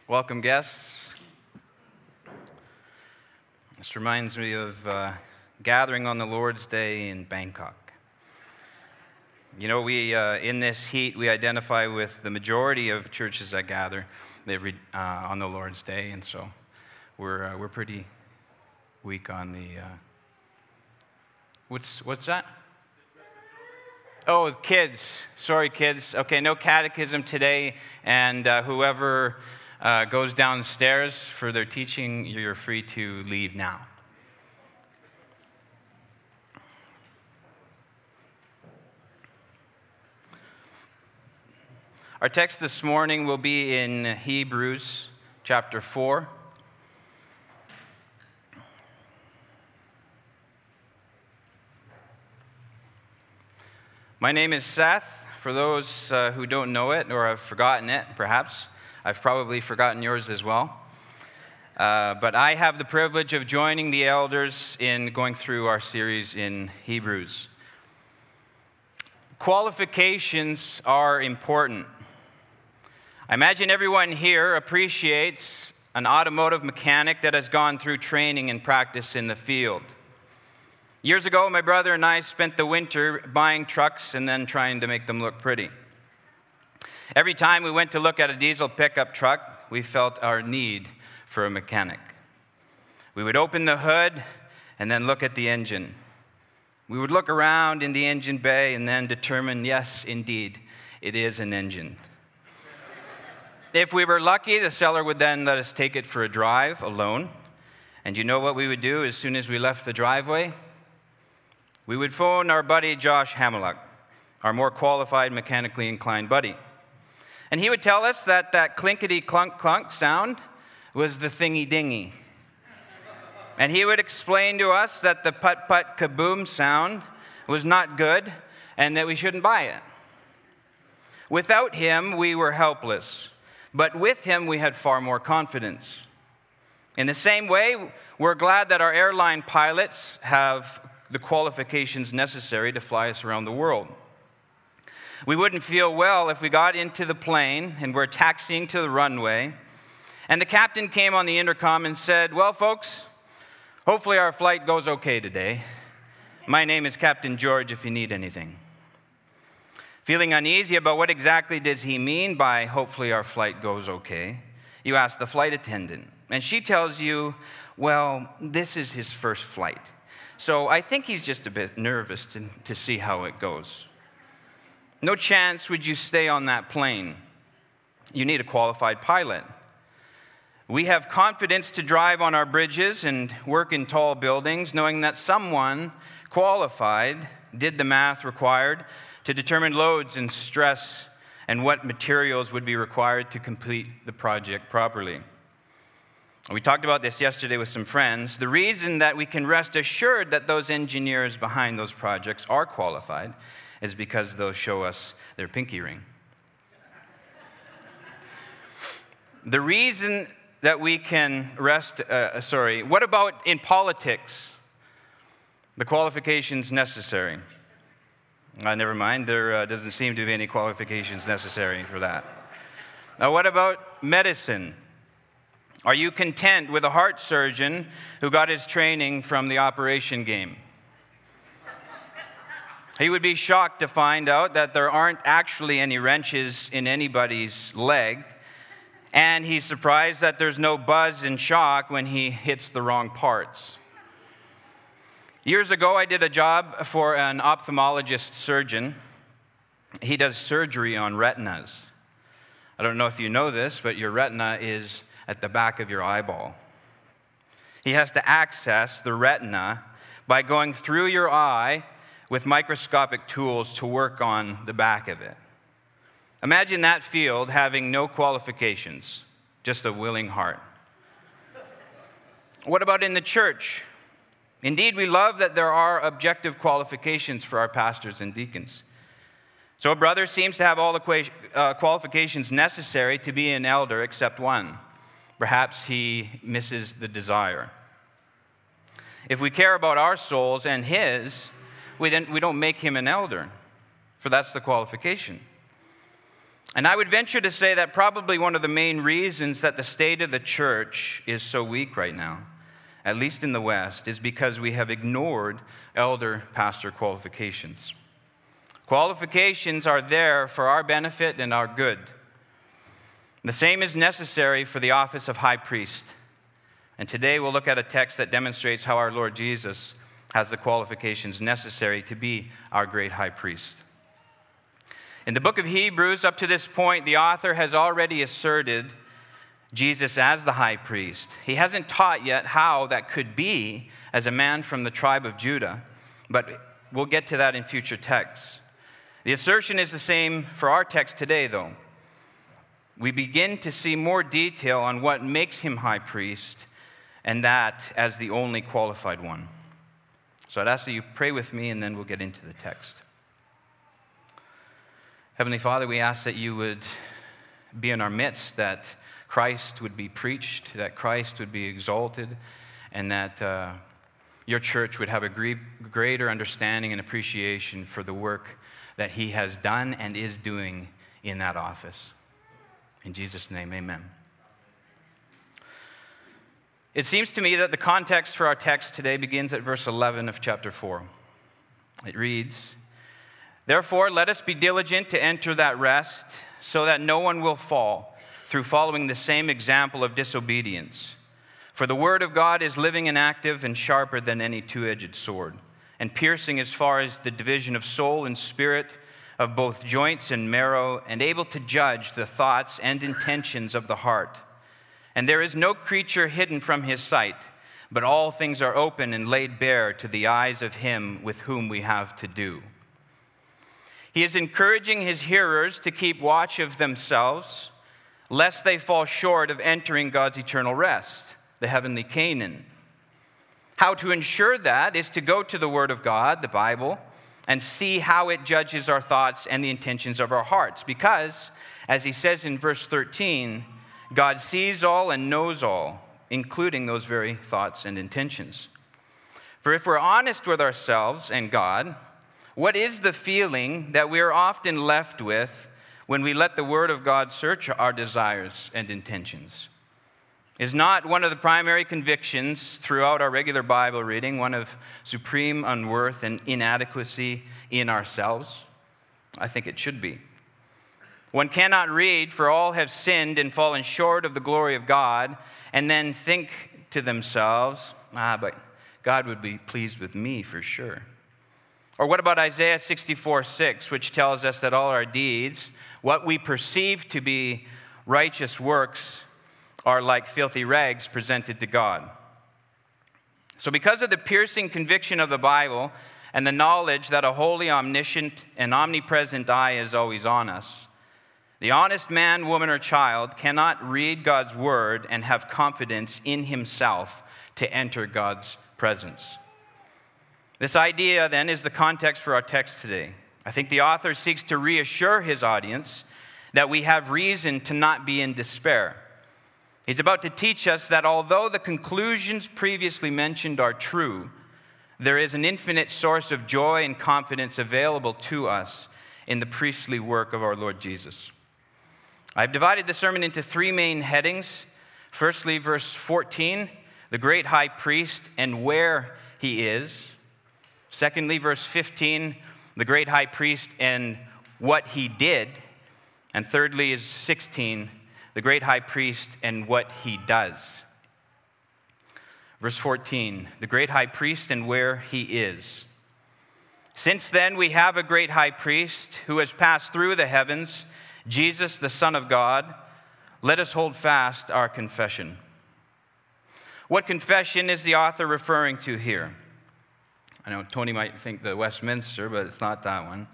Welcome, guests. This reminds me of gathering on the Lord's Day in Bangkok. You know, in this heat, we identify with the majority of churches that gather on the Lord's Day, and so we're pretty weak on the. What's that? Oh, kids. Sorry, kids. Okay, no catechism today, and whoever goes downstairs for their teaching, you're free to leave now. Our text this morning will be in Hebrews chapter 4. My name is Seth. For those who don't know it or have forgotten it, perhaps, I've probably forgotten yours as well. But I have the privilege of joining the elders in going through our series in Hebrews. Qualifications are important. I imagine everyone here appreciates an automotive mechanic that has gone through training and practice in the field. Years ago, my brother and I spent the winter buying trucks and then trying to make them look pretty. Every time we went to look at a diesel pickup truck, we felt our need for a mechanic. We would open the hood and then look at the engine. We would look around in the engine bay and then determine, yes, indeed, it is an engine. If we were lucky, the seller would then let us take it for a drive alone. And you know what we would do as soon as we left the driveway? We would phone our buddy Josh Hameluk, our more qualified, mechanically inclined buddy. And he would tell us that clinkety-clunk-clunk sound was the thingy-dingy. And he would explain to us that the put-put-kaboom sound was not good and that we shouldn't buy it. Without him, we were helpless. But with him, we had far more confidence. In the same way, we're glad that our airline pilots have the qualifications necessary to fly us around the world. We wouldn't feel well if we got into the plane and we're taxiing to the runway, and the captain came on the intercom and said, "Well, folks, hopefully our flight goes okay today. My name is Captain George if you need anything." Feeling uneasy about what exactly does he mean by hopefully our flight goes okay, you ask the flight attendant, and she tells you, well, this is his first flight. So I think he's just a bit nervous to see how it goes. No chance would you stay on that plane. You need a qualified pilot. We have confidence to drive on our bridges and work in tall buildings, knowing that someone qualified did the math required to determine loads and stress and what materials would be required to complete the project properly. We talked about this yesterday with some friends. The reason that we can rest assured that those engineers behind those projects are qualified is because they'll show us their pinky ring. The reason that we can rest, what about in politics? The qualifications necessary. Never mind, there doesn't seem to be any qualifications necessary for that. Now, what about medicine? Are you content with a heart surgeon who got his training from the operation game? He would be shocked to find out that there aren't actually any wrenches in anybody's leg, and he's surprised that there's no buzz and shock when he hits the wrong parts. Years ago, I did a job for an ophthalmologist surgeon. He does surgery on retinas. I don't know if you know this, but your retina is at the back of your eyeball. He has to access the retina by going through your eye with microscopic tools to work on the back of it. Imagine that field having no qualifications, just a willing heart. What about in the church? Indeed, we love that there are objective qualifications for our pastors and deacons. So a brother seems to have all the qualifications necessary to be an elder except one. Perhaps he misses the desire. If we care about our souls and his, we don't make him an elder, for that's the qualification. And I would venture to say that probably one of the main reasons that the state of the church is so weak right now, at least in the West, is because we have ignored elder pastor qualifications. Qualifications are there for our benefit and our good. The same is necessary for the office of high priest. And today we'll look at a text that demonstrates how our Lord Jesus has the qualifications necessary to be our great high priest. In the book of Hebrews, up to this point, the author has already asserted Jesus as the high priest. He hasn't taught yet how that could be as a man from the tribe of Judah, but we'll get to that in future texts. The assertion is the same for our text today, though. We begin to see more detail on what makes him high priest, and that as the only qualified one. So I'd ask that you pray with me, and then we'll get into the text. Heavenly Father, we ask that you would be in our midst, that Christ would be preached, that Christ would be exalted, and that your church would have a greater understanding and appreciation for the work that he has done and is doing in that office. In Jesus' name, amen. It seems to me that the context for our text today begins at verse 11 of chapter 4. It reads, "Therefore, let us be diligent to enter that rest, so that no one will fall through following the same example of disobedience. For the word of God is living and active and sharper than any two-edged sword, and piercing as far as the division of soul and spirit, of both joints and marrow, and able to judge the thoughts and intentions of the heart. And there is no creature hidden from his sight, but all things are open and laid bare to the eyes of him with whom we have to do." He is encouraging his hearers to keep watch of themselves, lest they fall short of entering God's eternal rest, the heavenly Canaan. How to ensure that is to go to the Word of God, the Bible, and see how it judges our thoughts and the intentions of our hearts. Because, as he says in verse 13, God sees all and knows all, including those very thoughts and intentions. For if we're honest with ourselves and God, what is the feeling that we are often left with when we let the Word of God search our desires and intentions? Is not one of the primary convictions throughout our regular Bible reading one of supreme unworth and inadequacy in ourselves? I think it should be. One cannot read, "For all have sinned and fallen short of the glory of God," and then think to themselves, but God would be pleased with me for sure. Or what about Isaiah 64:6, which tells us that all our deeds, what we perceive to be righteous works, are like filthy rags presented to God. So because of the piercing conviction of the Bible and the knowledge that a holy, omniscient, and omnipresent eye is always on us, the honest man, woman, or child cannot read God's word and have confidence in himself to enter God's presence. This idea, then, is the context for our text today. I think the author seeks to reassure his audience that we have reason to not be in despair. He's about to teach us that although the conclusions previously mentioned are true, there is an infinite source of joy and confidence available to us in the priestly work of our Lord Jesus. I've divided the sermon into three main headings. Firstly, verse 14, the great high priest and where he is. Secondly, verse 15, the great high priest and what he did. And thirdly is 16, the great high priest and what he does. Verse 14, the great high priest and where he is. Since then we have a great high priest who has passed through the heavens, Jesus, the Son of God. Let us hold fast our confession. What confession is the author referring to here? I know Tony might think the Westminster, but it's not that one.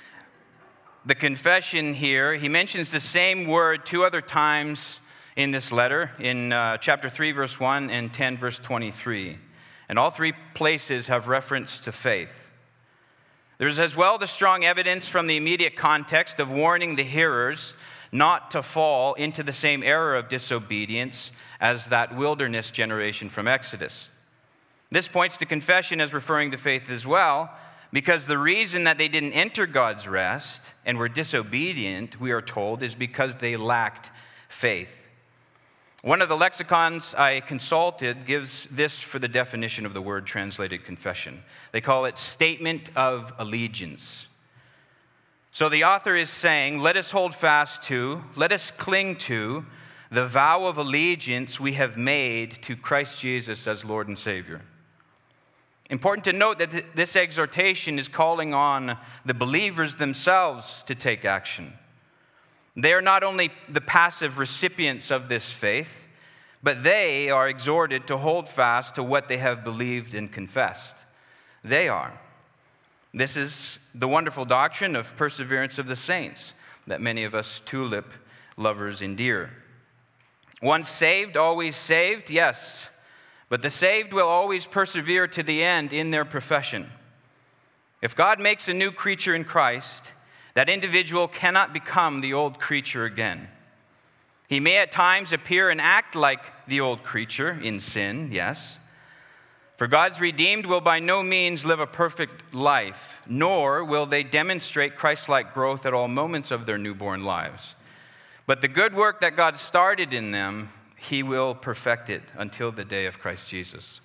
The confession here, he mentions the same word two other times in this letter, in chapter 3, verse 1 and 10, verse 23. And all three places have reference to faith. There's as well the strong evidence from the immediate context of warning the hearers not to fall into the same error of disobedience as that wilderness generation from Exodus. This points to confession as referring to faith as well, Because the reason that they didn't enter God's rest and were disobedient, we are told, is because they lacked faith. One of the lexicons I consulted gives this for the definition of the word translated confession. They call it statement of allegiance. So the author is saying, let us hold fast to, let us cling to the vow of allegiance we have made to Christ Jesus as Lord and Savior. Important to note that this exhortation is calling on the believers themselves to take action. They are not only the passive recipients of this faith, but they are exhorted to hold fast to what they have believed and confessed. They are. This is the wonderful doctrine of perseverance of the saints that many of us tulip lovers endear. Once saved, always saved, yes, but the saved will always persevere to the end in their profession. If God makes a new creature in Christ, that individual cannot become the old creature again. He may at times appear and act like the old creature in sin, yes. For God's redeemed will by no means live a perfect life, nor will they demonstrate Christ-like growth at all moments of their newborn lives. But the good work that God started in them, He will perfect it until the day of Christ Jesus.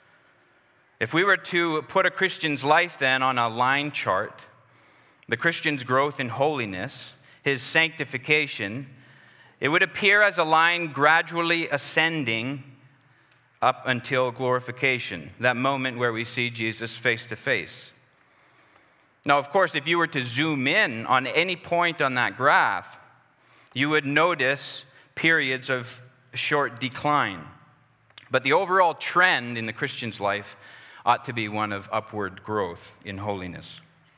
If we were to put a Christian's life then on a line chart, the Christian's growth in holiness, his sanctification, it would appear as a line gradually ascending up until glorification, that moment where we see Jesus face to face. Now, of course, if you were to zoom in on any point on that graph, you would notice periods of short decline. But the overall trend in the Christian's life ought to be one of upward growth in holiness.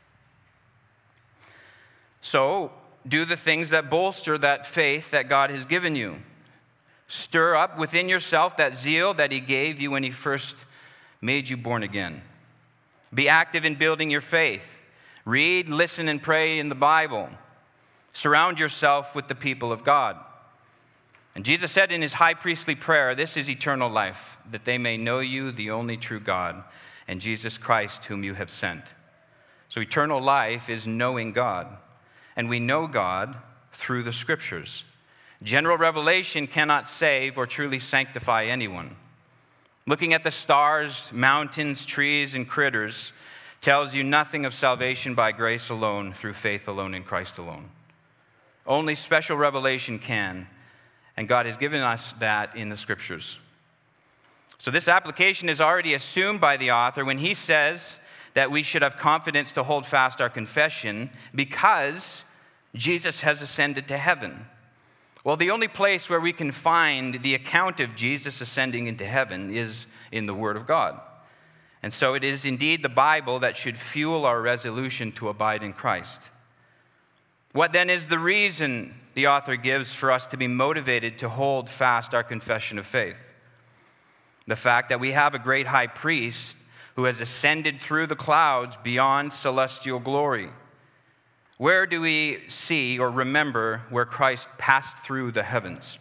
So, do the things that bolster that faith that God has given you. Stir up within yourself that zeal that He gave you when He first made you born again. Be active in building your faith. Read, listen, and pray in the Bible. Surround yourself with the people of God. And Jesus said in His high priestly prayer, this is eternal life, that they may know you, the only true God, and Jesus Christ, whom you have sent. So eternal life is knowing God. And we know God through the Scriptures. General revelation cannot save or truly sanctify anyone. Looking at the stars, mountains, trees, and critters tells you nothing of salvation by grace alone, through faith alone in Christ alone. Only special revelation can, and God has given us that in the Scriptures. So this application is already assumed by the author when he says that we should have confidence to hold fast our confession because Jesus has ascended to heaven. Well, the only place where we can find the account of Jesus ascending into heaven is in the Word of God. And so it is indeed the Bible that should fuel our resolution to abide in Christ. What then is the reason the author gives for us to be motivated to hold fast our confession of faith? The fact that we have a great high priest who has ascended through the clouds beyond celestial glory. Where do we see or remember where Christ passed through the heavens?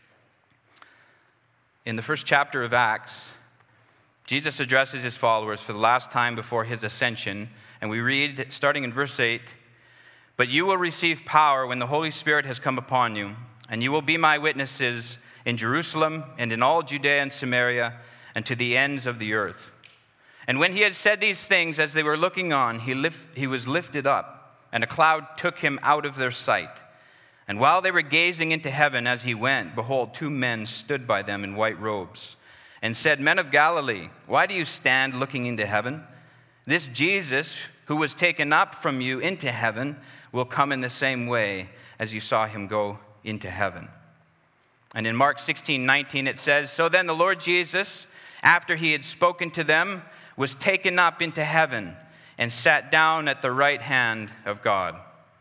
In the first chapter of Acts, Jesus addresses His followers for the last time before His ascension, and we read, starting in verse 8, "But you will receive power when the Holy Spirit has come upon you, and you will be my witnesses in Jerusalem and in all Judea and Samaria and to the ends of the earth." And when He had said these things, as they were looking on, He was lifted up, and a cloud took Him out of their sight. And while they were gazing into heaven as He went, behold, 2 men stood by them in white robes, and said, "Men of Galilee, why do you stand looking into heaven? This Jesus, who was taken up from you into heaven, will come in the same way as you saw Him go into heaven." And in Mark 16:19 it says, "So then the Lord Jesus, after He had spoken to them, was taken up into heaven and sat down at the right hand of God."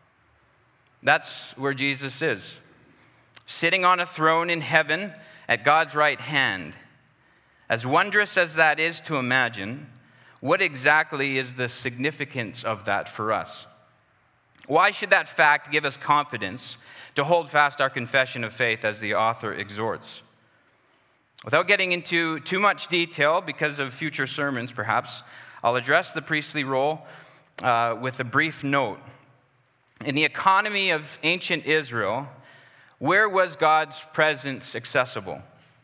That's where Jesus is, sitting on a throne in heaven at God's right hand. As wondrous as that is to imagine, what exactly is the significance of that for us? Why should that fact give us confidence to hold fast our confession of faith as the author exhorts? Without getting into too much detail, because of future sermons perhaps, I'll address the priestly role with a brief note. In the economy of ancient Israel, where was God's presence accessible?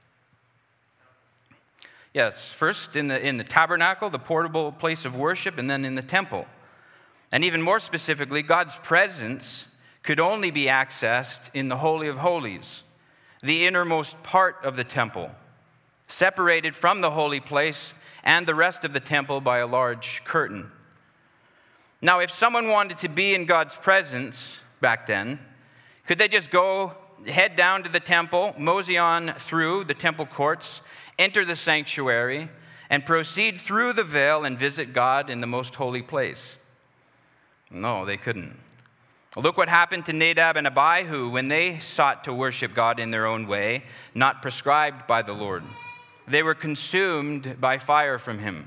Yes, first in the tabernacle, the portable place of worship, and then in the temple. And even more specifically, God's presence could only be accessed in the Holy of Holies, the innermost part of the temple, separated from the holy place and the rest of the temple by a large curtain. Now, if someone wanted to be in God's presence back then, could they just head down to the temple, mosey on through the temple courts, enter the sanctuary, and proceed through the veil and visit God in the most holy place? No, they couldn't. Look what happened to Nadab and Abihu when they sought to worship God in their own way, not prescribed by the Lord. They were consumed by fire from him.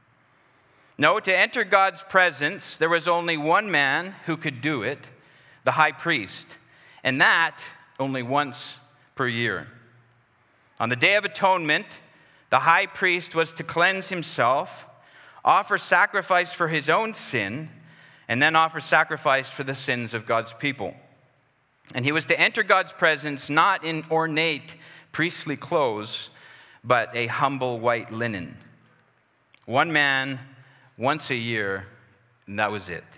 No, to enter God's presence, there was only one man who could do it, the high priest, and that only once per year. On the Day of Atonement, the high priest was to cleanse himself, offer sacrifice for his own sin, and then offer sacrifice for the sins of God's people. And he was to enter God's presence not in ornate priestly clothes, but a humble white linen. One man, once a year, and that was it.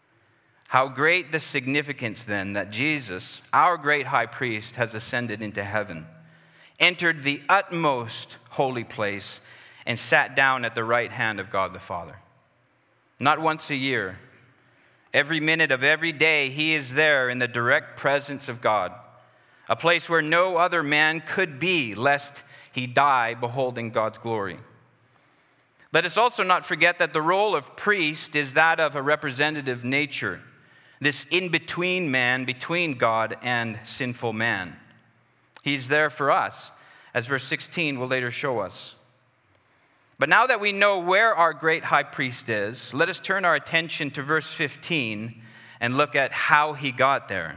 How great the significance then that Jesus, our great high priest, has ascended into heaven, entered the utmost holy place, and sat down at the right hand of God the Father. Not once a year, every minute of every day, he is there in the direct presence of God, a place where no other man could be, lest he die beholding God's glory. Let us also not forget that the role of priest is that of a representative nature, this in-between man between God and sinful man. He's there for us, as verse 16 will later show us. But now that we know where our great high priest is, let us turn our attention to verse 15 and look at how he got there.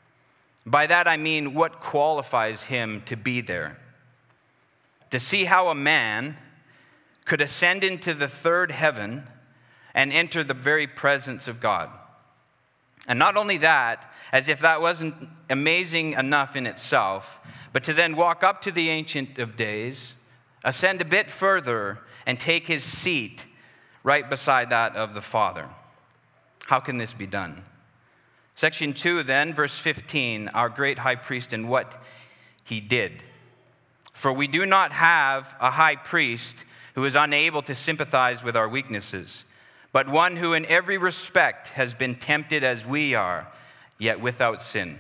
By that I mean what qualifies him to be there. To see how a man could ascend into the third heaven and enter the very presence of God. And not only that, as if that wasn't amazing enough in itself, but to then walk up to the Ancient of Days, ascend a bit further, and take his seat right beside that of the Father. How can this be done? Section 2 then, verse 15, our great high priest and what he did. For we do not have a high priest who is unable to sympathize with our weaknesses, but one who in every respect has been tempted as we are, yet without sin.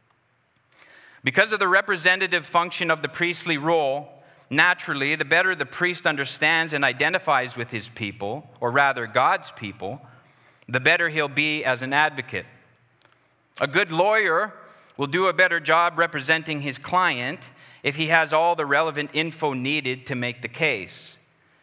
Because of the representative function of the priestly role, naturally, the better the priest understands and identifies with his people, or rather God's people, the better he'll be as an advocate. A good lawyer will do a better job representing his client if he has all the relevant info needed to make the case.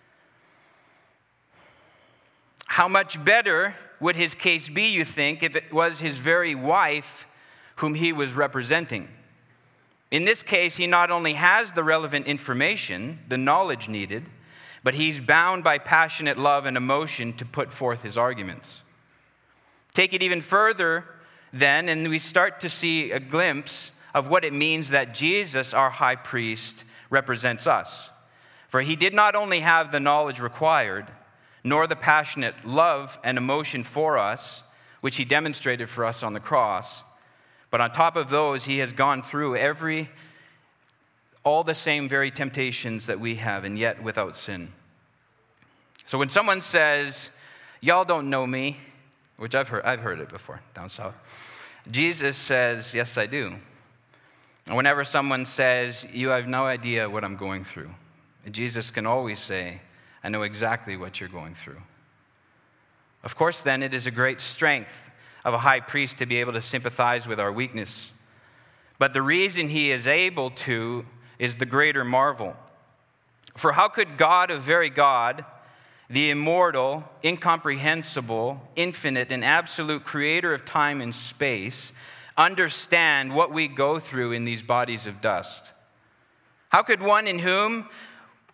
How much better would his case be, you think, if it was his very wife whom he was representing? In this case, he not only has the relevant information, the knowledge needed, but he's bound by passionate love and emotion to put forth his arguments. Take it even further, then, and we start to see a glimpse of what it means that Jesus, our high priest, represents us. For he did not only have the knowledge required, nor the passionate love and emotion for us, which he demonstrated for us on the cross, but on top of those, he has gone through all the same very temptations that we have, and yet without sin. So when someone says, y'all don't know me, which I've heard it before down south, Jesus says, yes, I do. And whenever someone says, you have no idea what I'm going through, Jesus can always say, I know exactly what you're going through. Of course, then, it is a great strength of a high priest to be able to sympathize with our weakness. But the reason he is able to is the greater marvel. For how could God, a very God, the immortal, incomprehensible, infinite, and absolute creator of time and space, understand what we go through in these bodies of dust? How could one in whom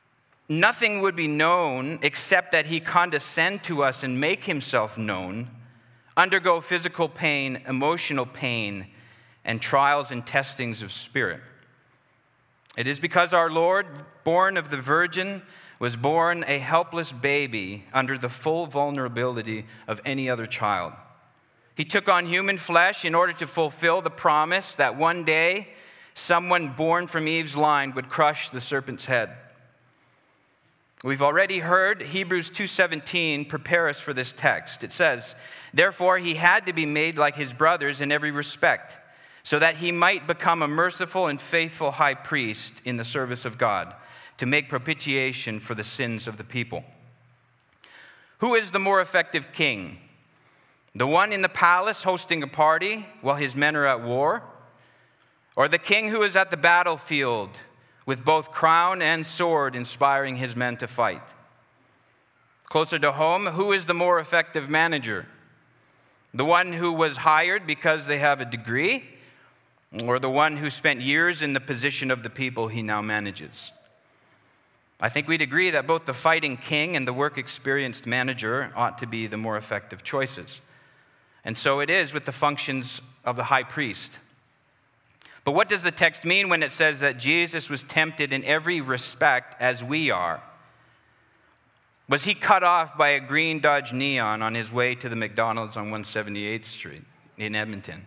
nothing would be known except that he condescend to us and make himself known, undergo physical pain, emotional pain, and trials and testings of spirit. It is because our Lord, born of the Virgin, was born a helpless baby under the full vulnerability of any other child. He took on human flesh in order to fulfill the promise that one day someone born from Eve's line would crush the serpent's head. We've already heard Hebrews 2:17 prepare us for this text. It says, "Therefore he had to be made like his brothers in every respect, so that he might become a merciful and faithful high priest in the service of God, to make propitiation for the sins of the people." Who is the more effective king? The one in the palace hosting a party while his men are at war? Or the king who is at the battlefield with both crown and sword inspiring his men to fight? Closer to home, who is the more effective manager? The one who was hired because they have a degree, or the one who spent years in the position of the people he now manages? I think we'd agree that both the fighting king and the work-experienced manager ought to be the more effective choices. And so it is with the functions of the high priest. But what does the text mean when it says that Jesus was tempted in every respect as we are? Was he cut off by a green Dodge Neon on his way to the McDonald's on 178th Street in Edmonton?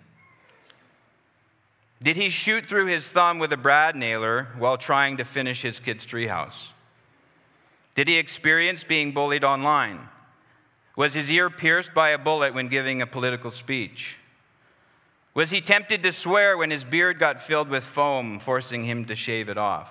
Did he shoot through his thumb with a brad nailer while trying to finish his kid's treehouse? Did he experience being bullied online? Was his ear pierced by a bullet when giving a political speech? Was he tempted to swear when his beard got filled with foam, forcing him to shave it off?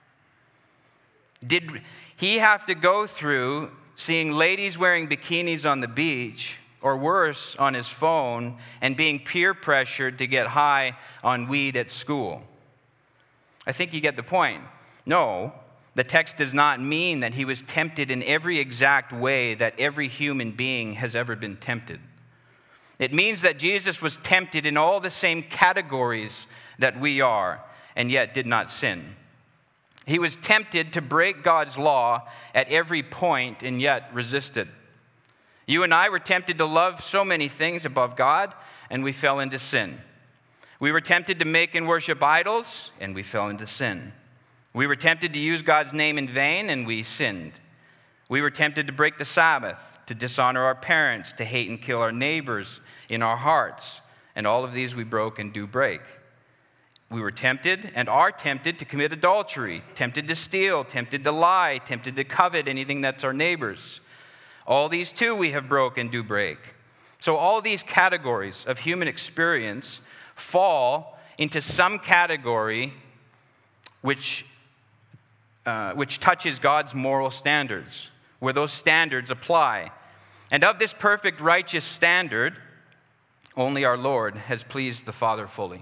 Did he have to go through seeing ladies wearing bikinis on the beach, or worse, on his phone, and being peer pressured to get high on weed at school? I think you get the point. No, the text does not mean that he was tempted in every exact way that every human being has ever been tempted. It means that Jesus was tempted in all the same categories that we are, and yet did not sin. He was tempted to break God's law at every point, and yet resisted. You and I were tempted to love so many things above God, and we fell into sin. We were tempted to make and worship idols, and we fell into sin. We were tempted to use God's name in vain, and we sinned. We were tempted to break the Sabbath, to dishonor our parents, to hate and kill our neighbors in our hearts. And all of these we broke and do break. We were tempted and are tempted to commit adultery, tempted to steal, tempted to lie, tempted to covet anything that's our neighbor's. All these too we have broke and do break. So all these categories of human experience fall into some category which touches God's moral standards, where those standards apply. And of this perfect righteous standard, only our Lord has pleased the Father fully.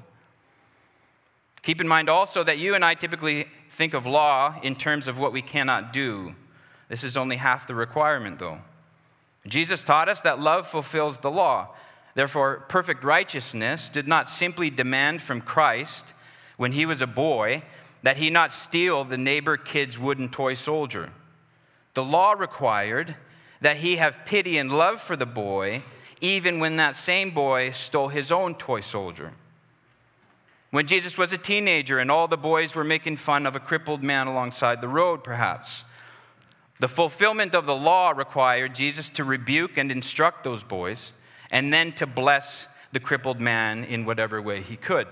Keep in mind also that you and I typically think of law in terms of what we cannot do. This is only half the requirement, though. Jesus taught us that love fulfills the law. Therefore, perfect righteousness did not simply demand from Christ, when he was a boy, that he not steal the neighbor kid's wooden toy soldier. The law required that he have pity and love for the boy, even when that same boy stole his own toy soldier. When Jesus was a teenager and all the boys were making fun of a crippled man alongside the road, perhaps, the fulfillment of the law required Jesus to rebuke and instruct those boys, and then to bless the crippled man in whatever way he could.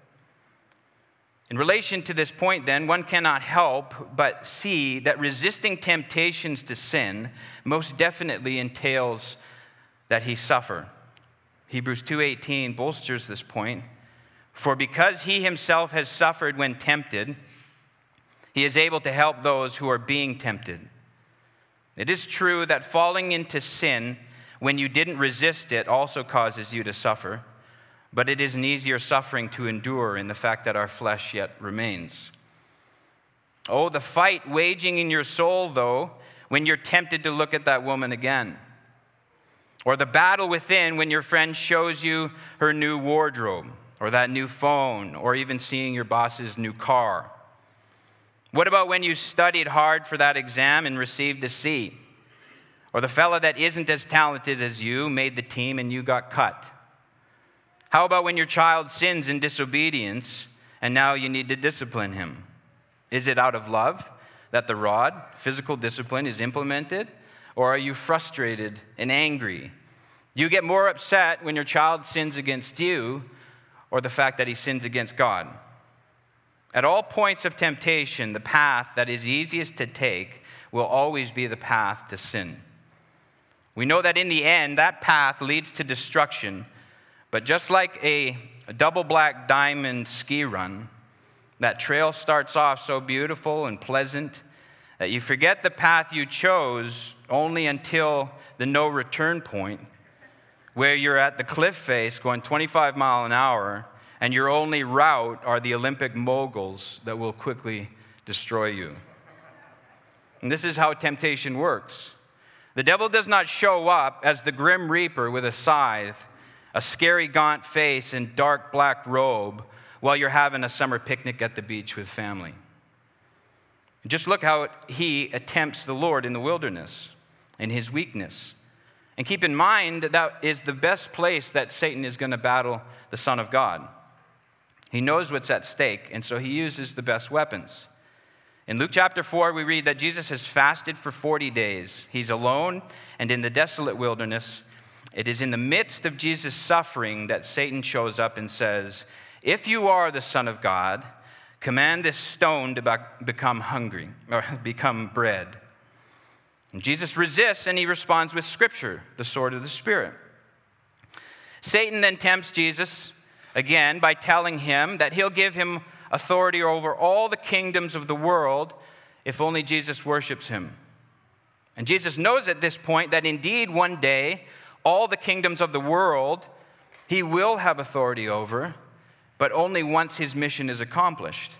In relation to this point, then, one cannot help but see that resisting temptations to sin most definitely entails that he suffer. Hebrews 2:18 bolsters this point. For because he himself has suffered when tempted, he is able to help those who are being tempted. It is true that falling into sin when you didn't resist it also causes you to suffer, but it is an easier suffering to endure in the fact that our flesh yet remains. Oh, the fight waging in your soul, though, when you're tempted to look at that woman again. Or the battle within when your friend shows you her new wardrobe, or that new phone, or even seeing your boss's new car. What about when you studied hard for that exam and received a C? Or the fellow that isn't as talented as you made the team and you got cut? How about when your child sins in disobedience and now you need to discipline him? Is it out of love that the rod, physical discipline, is implemented? Or are you frustrated and angry? Do you get more upset when your child sins against you or the fact that he sins against God? At all points of temptation, the path that is easiest to take will always be the path to sin. We know that in the end, that path leads to destruction. But just like a double black diamond ski run, that trail starts off so beautiful and pleasant that you forget the path you chose only until the no return point, where you're at the cliff face going 25 miles an hour, and your only route are the Olympic moguls that will quickly destroy you. And this is how temptation works. The devil does not show up as the grim reaper with a scythe, a scary gaunt face, and dark black robe while you're having a summer picnic at the beach with family. Just look how he attempts the Lord in the wilderness, in his weakness. And keep in mind that is the best place that Satan is going to battle the Son of God. He knows what's at stake, and so he uses the best weapons. In Luke chapter 4, we read that Jesus has fasted for 40 days. He's alone and in the desolate wilderness. It is in the midst of Jesus' suffering that Satan shows up and says, "If you are the Son of God, command this stone to become hungry, or become bread." And Jesus resists, and he responds with Scripture, the sword of the Spirit. Satan then tempts Jesus again by telling him that he'll give him authority over all the kingdoms of the world if only Jesus worships him. And Jesus knows at this point that indeed one day all the kingdoms of the world he will have authority over, but only once his mission is accomplished.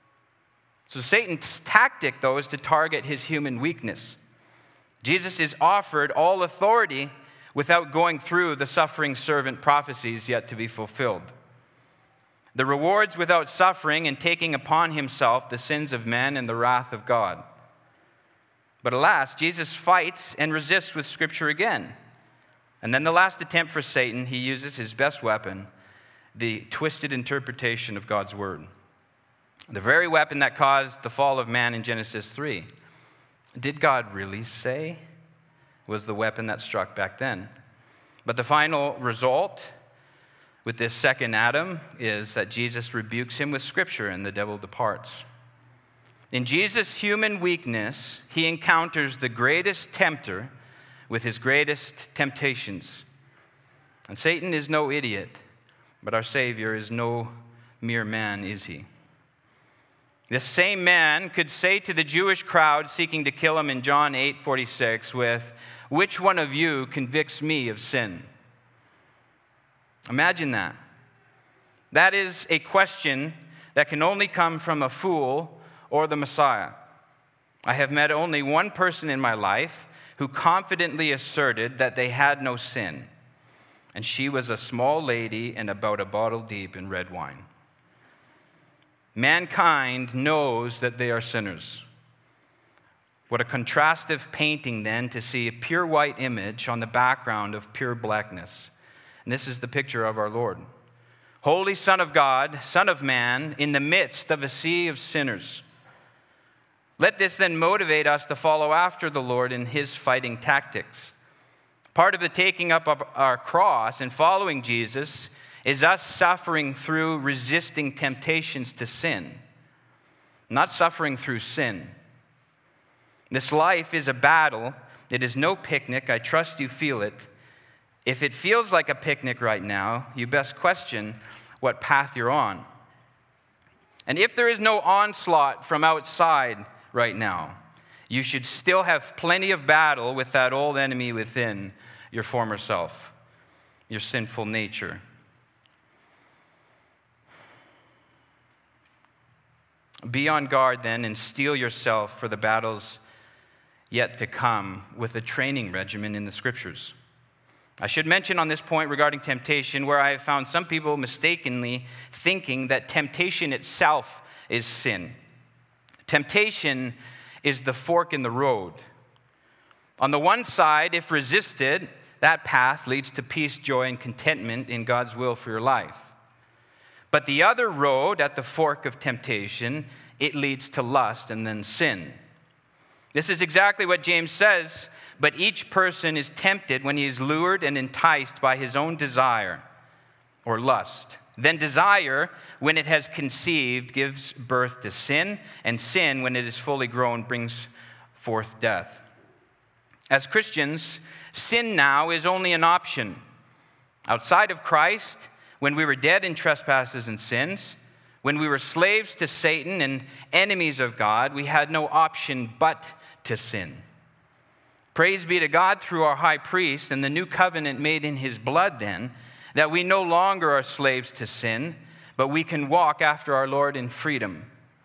So Satan's tactic, though, is to target his human weakness. Jesus is offered all authority without going through the suffering servant prophecies yet to be fulfilled. The rewards without suffering and taking upon himself the sins of men and the wrath of God. But alas, Jesus fights and resists with Scripture again. And then the last attempt for Satan, he uses his best weapon, the twisted interpretation of God's word. The very weapon that caused the fall of man in Genesis 3. Did God really say? Was the weapon that struck back then. But the final result with this second Adam is that Jesus rebukes him with Scripture and the devil departs. In Jesus' human weakness, he encounters the greatest tempter with his greatest temptations. And Satan is no idiot, but our Savior is no mere man, is he? This same man could say to the Jewish crowd seeking to kill him in John 8:46 with, "Which one of you convicts me of sin?" Imagine that. That is a question that can only come from a fool or the Messiah. I have met only one person in my life who confidently asserted that they had no sin, and she was a small lady and about a bottle deep in red wine. Mankind knows that they are sinners. What a contrastive painting then to see a pure white image on the background of pure blackness. And this is the picture of our Lord. Holy Son of God, Son of Man, in the midst of a sea of sinners. Let this then motivate us to follow after the Lord in his fighting tactics. Part of the taking up of our cross and following Jesus is us suffering through resisting temptations to sin, not suffering through sin. This life is a battle. It is no picnic. I trust you feel it. If it feels like a picnic right now, you best question what path you're on. And if there is no onslaught from outside right now, you should still have plenty of battle with that old enemy within your former self, your sinful nature. Be on guard then and steel yourself for the battles yet to come with a training regimen in the Scriptures. I should mention on this point regarding temptation, where I have found some people mistakenly thinking that temptation itself is sin. Temptation is the fork in the road. On the one side, if resisted, that path leads to peace, joy, and contentment in God's will for your life. But the other road at the fork of temptation, it leads to lust and then sin. This is exactly what James says, but each person is tempted when he is lured and enticed by his own desire or lust. Then desire, when it has conceived, gives birth to sin, and sin, when it is fully grown, brings forth death. As Christians, sin now is only an option. Outside of Christ, when we were dead in trespasses and sins, when we were slaves to Satan and enemies of God, we had no option but to sin. Praise be to God through our high priest and the new covenant made in his blood then, that we no longer are slaves to sin, but we can walk after our Lord in freedom.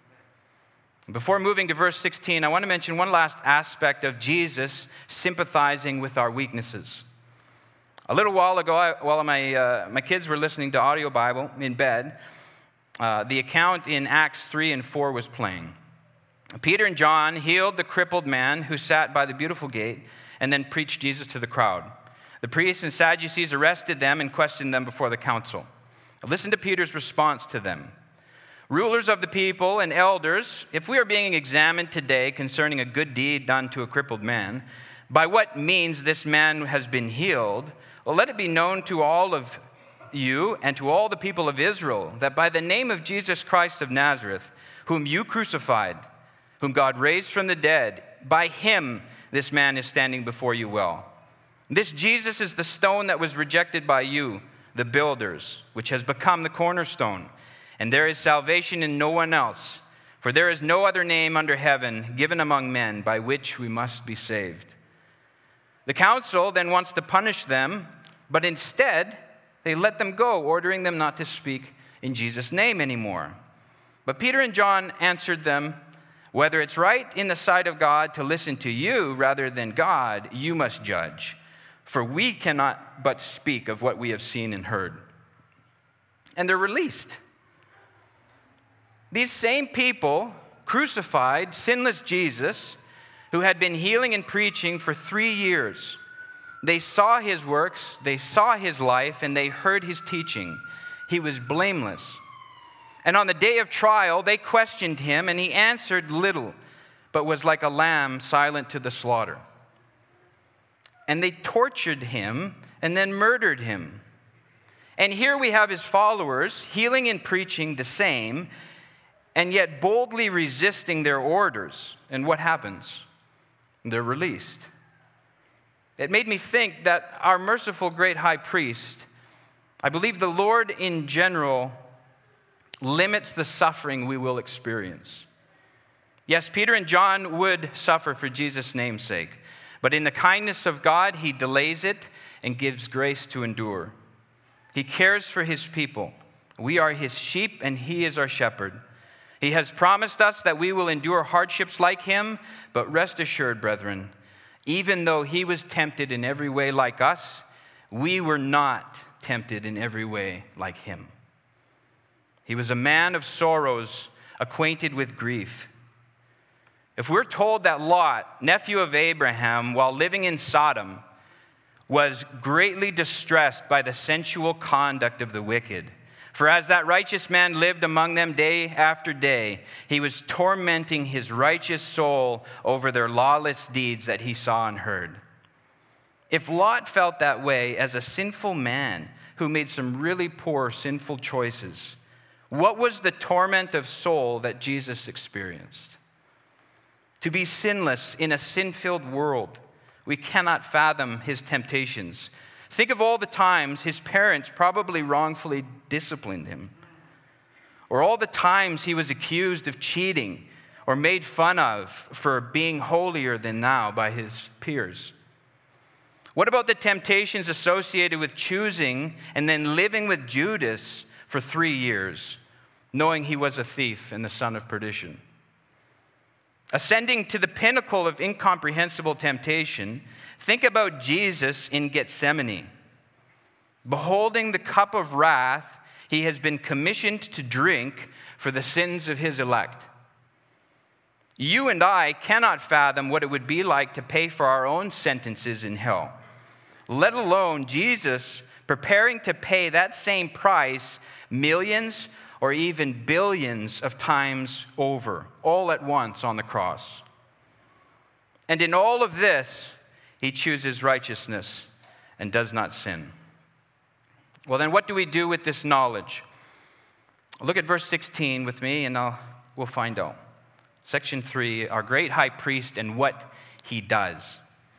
Before moving to verse 16, I want to mention one last aspect of Jesus sympathizing with our weaknesses. A little while ago, while my kids were listening to audio Bible in bed, the account in Acts 3 and 4 was playing. Peter and John healed the crippled man who sat by the beautiful gate and then preached Jesus to the crowd. The priests and Sadducees arrested them and questioned them before the council. Listen to Peter's response to them. Rulers of the people and elders, if we are being examined today concerning a good deed done to a crippled man, by what means this man has been healed, well, let it be known to all of you and to all the people of Israel that by the name of Jesus Christ of Nazareth, whom you crucified, whom God raised from the dead, by him this man is standing before you well. This Jesus is the stone that was rejected by you, the builders, which has become the cornerstone. And there is salvation in no one else, for there is no other name under heaven given among men by which we must be saved. The council then wants to punish them, but instead they let them go, ordering them not to speak in Jesus' name anymore. But Peter and John answered them, whether it's right in the sight of God to listen to you rather than God, you must judge. For we cannot but speak of what we have seen and heard. And they're released. These same people crucified sinless Jesus, who had been healing and preaching for 3 years. They saw his works, they saw his life, and they heard his teaching. He was blameless. And on the day of trial, they questioned him, and he answered little, but was like a lamb silent to the slaughter. And they tortured him and then murdered him. And here we have his followers healing and preaching the same, and yet boldly resisting their orders. And what happens? They're released. It made me think that our merciful great high priest, I believe the Lord in general, limits the suffering we will experience. Yes, Peter and John would suffer for Jesus' name's sake, but in the kindness of God, he delays it and gives grace to endure. He cares for his people. We are his sheep, and he is our shepherd. He has promised us that we will endure hardships like him, but rest assured, brethren, even though he was tempted in every way like us, we were not tempted in every way like him. He was a man of sorrows, acquainted with grief. If we're told that Lot, nephew of Abraham, while living in Sodom, was greatly distressed by the sensual conduct of the wicked, for as that righteous man lived among them day after day, he was tormenting his righteous soul over their lawless deeds that he saw and heard. If Lot felt that way as a sinful man who made some really poor, sinful choices, what was the torment of soul that Jesus experienced? To be sinless in a sin-filled world, we cannot fathom his temptations. Think of all the times his parents probably wrongfully disciplined him, or all the times he was accused of cheating or made fun of for being holier than thou by his peers. What about the temptations associated with choosing and then living with Judas for 3 years, knowing he was a thief and the son of perdition? Ascending to the pinnacle of incomprehensible temptation, think about Jesus in Gethsemane. Beholding the cup of wrath he has been commissioned to drink for the sins of his elect. You and I cannot fathom what it would be like to pay for our own sentences in hell, let alone Jesus preparing to pay that same price millions or even billions of times over, all at once on the cross. And in all of this, he chooses righteousness and does not sin. Well, then what do we do with this knowledge? Look at verse 16 with me, and we'll find out. Section 3, our great high priest and what he does.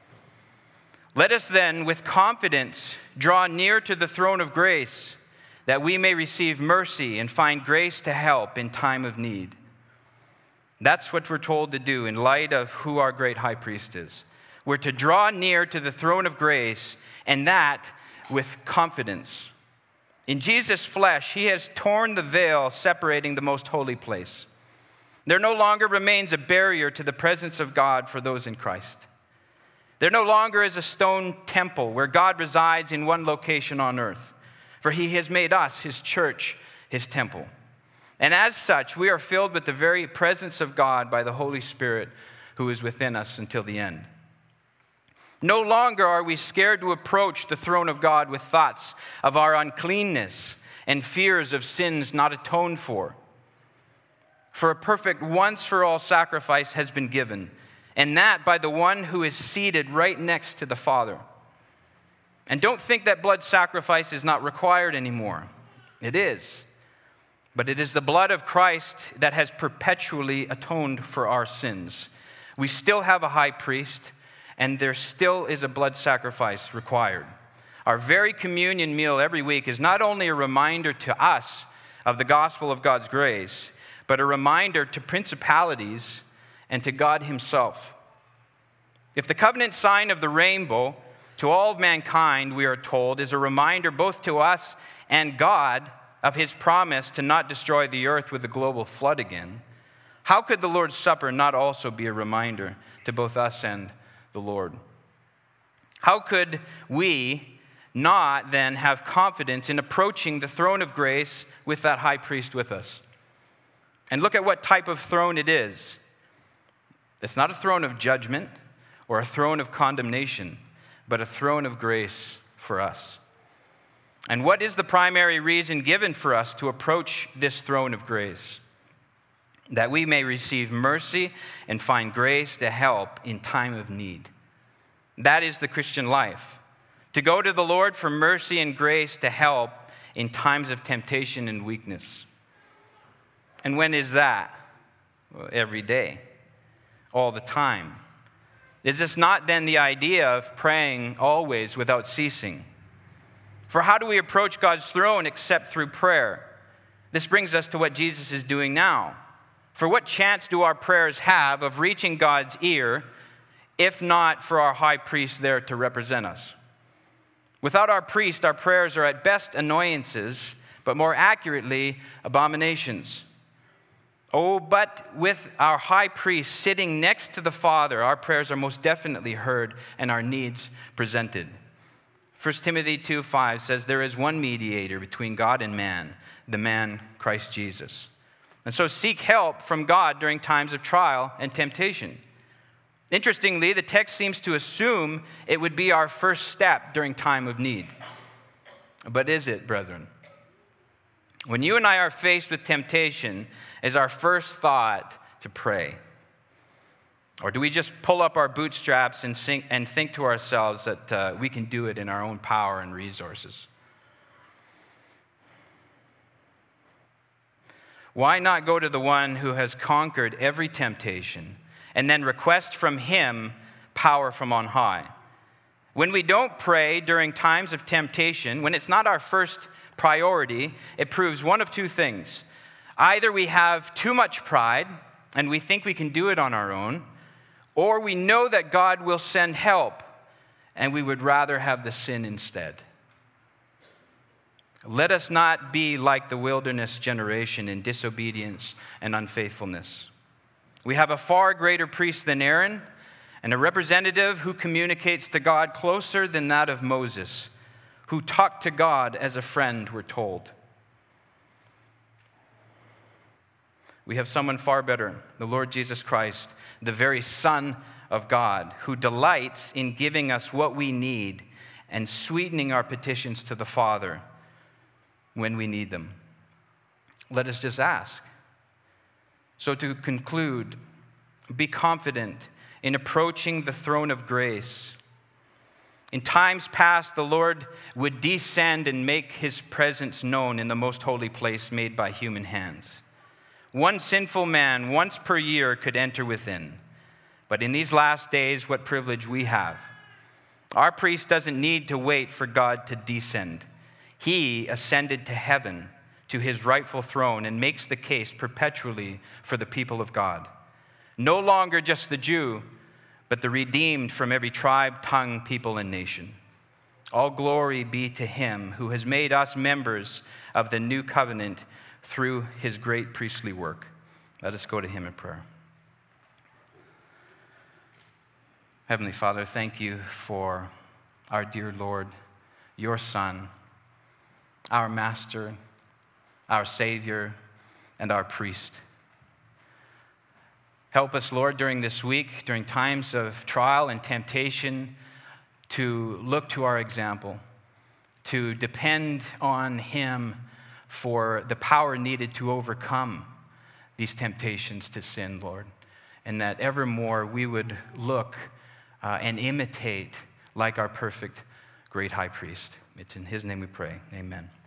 Let us then, with confidence, draw near to the throne of grace, that we may receive mercy and find grace to help in time of need. That's what we're told to do in light of who our great high priest is. We're to draw near to the throne of grace, and that with confidence. In Jesus' flesh, he has torn the veil separating the most holy place. There no longer remains a barrier to the presence of God for those in Christ. There no longer is a stone temple where God resides in one location on earth, for he has made us, his church, his temple. And as such, we are filled with the very presence of God by the Holy Spirit who is within us until the end. No longer are we scared to approach the throne of God with thoughts of our uncleanness and fears of sins not atoned for. For a perfect once-for-all sacrifice has been given, and that by the one who is seated right next to the Father. And don't think that blood sacrifice is not required anymore. It is. But it is the blood of Christ that has perpetually atoned for our sins. We still have a high priest, and there still is a blood sacrifice required. Our very communion meal every week is not only a reminder to us of the gospel of God's grace, but a reminder to principalities and to God himself. If the covenant sign of the rainbow to all of mankind, we are told, is a reminder both to us and God of his promise to not destroy the earth with a global flood again, how could the Lord's Supper not also be a reminder to both us and the Lord? How could we not then have confidence in approaching the throne of grace with that high priest with us? And look at what type of throne it is. It's not a throne of judgment or a throne of condemnation, but a throne of grace for us. And what is the primary reason given for us to approach this throne of grace? That we may receive mercy and find grace to help in time of need. That is the Christian life. To go to the Lord for mercy and grace to help in times of temptation and weakness. And when is that? Well, every day, all the time. Is this not then the idea of praying always without ceasing? For how do we approach God's throne except through prayer? This brings us to what Jesus is doing now. For what chance do our prayers have of reaching God's ear, if not for our high priest there to represent us? Without our priest, our prayers are at best annoyances, but more accurately, abominations. Oh, but with our high priest sitting next to the Father, our prayers are most definitely heard and our needs presented. 1 Timothy 2:5 says, there is one mediator between God and man, the man Christ Jesus. And so seek help from God during times of trial and temptation. Interestingly, the text seems to assume it would be our first step during time of need. But is it, brethren? When you and I are faced with temptation, is our first thought to pray? Or do we just pull up our bootstraps and think to ourselves that we can do it in our own power and resources? Why not go to the one who has conquered every temptation and then request from him power from on high? When we don't pray during times of temptation, when it's not our first priority, it proves one of two things. Either we have too much pride and we think we can do it on our own, or we know that God will send help and we would rather have the sin instead. Let us not be like the wilderness generation in disobedience and unfaithfulness. We have a far greater priest than Aaron and a representative who communicates to God closer than that of Moses, who talked to God as a friend, we're told. We have someone far better, the Lord Jesus Christ, the very Son of God, who delights in giving us what we need and sweetening our petitions to the Father when we need them. Let us just ask. So to conclude, be confident in approaching the throne of grace. In times past, the Lord would descend and make his presence known in the most holy place made by human hands. One sinful man once per year could enter within. But in these last days, what privilege we have. Our priest doesn't need to wait for God to descend. He ascended to heaven, to his rightful throne, and makes the case perpetually for the people of God. No longer just the Jew, but the redeemed from every tribe, tongue, people, and nation. All glory be to him who has made us members of the new covenant through his great priestly work. Let us go to him in prayer. Heavenly Father, thank you for our dear Lord, your Son, our Master, our Savior, and our priest. Help us, Lord, during this week, during times of trial and temptation, to look to our example, to depend on him for the power needed to overcome these temptations to sin, Lord, and that evermore we would look and imitate like our perfect great high priest. It's in his name we pray. Amen.